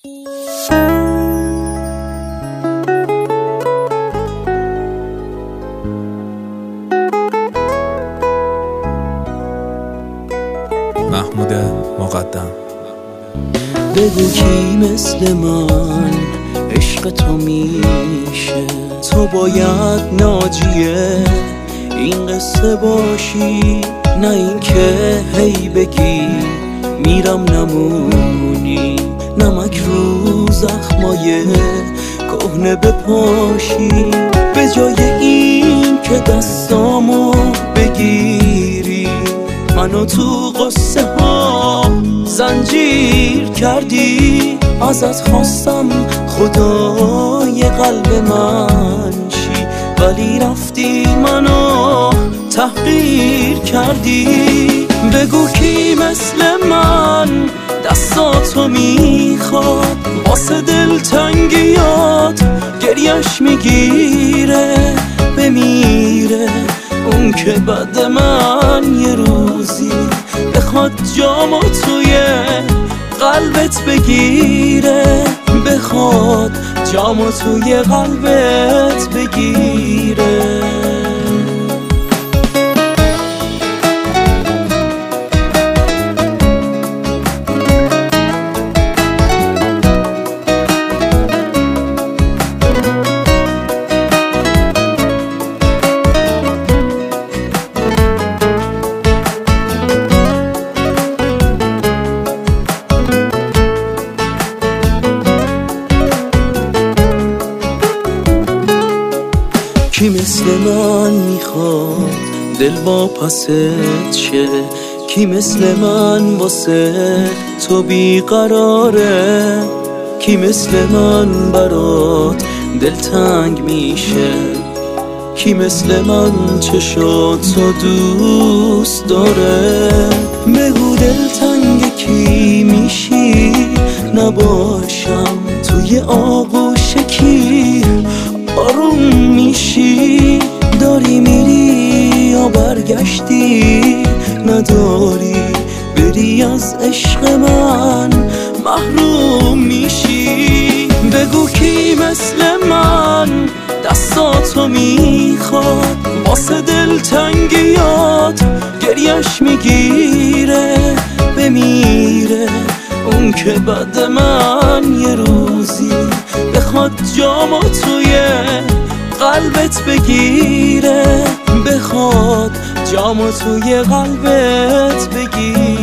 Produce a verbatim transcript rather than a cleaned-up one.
محمود مقدم. بگو کی مثل من عشق تو میشه؟ تو باید ناجیه این قصه باشی، نه این که هی بگی میرم نمونی، نمک رو زخمای کهنه بپاشی. به جای این که دستامو بگیری منو تو قصه ها زنجیر کردی. ازت خواستم خدای قلب من چی، ولی رفتی منو تحقیر کردی. بگو کی مثل من دستاتو میخواد، واسه دلتنگیات گریش میگیره بمیره. اون که بعد من یه روزی بخواد جامو توی قلبت بگیره، بخواد جامو توی قلبت بگیره. کی مثل من میخواد دل با پست شه؟ کی مثل من واسه تو بیقراره؟ کی مثل من برات دلتنگ میشه؟ کی مثل من چشاتو دوست داره؟ بگو دلتنگ کی میشی نباشم توی آغوش کی آروم میشی؟ داری میری یا برگشتی؟ نداری بری از عشق من محروم میشی. بگو کی مثل من دستاتو میخواد، واسه دلتنگیات گریش میگیره بمیره. اون که بعد من یه روزی بخواد جامو توی قلبت بگیره، بخواد جامو توی قلبت بگیره.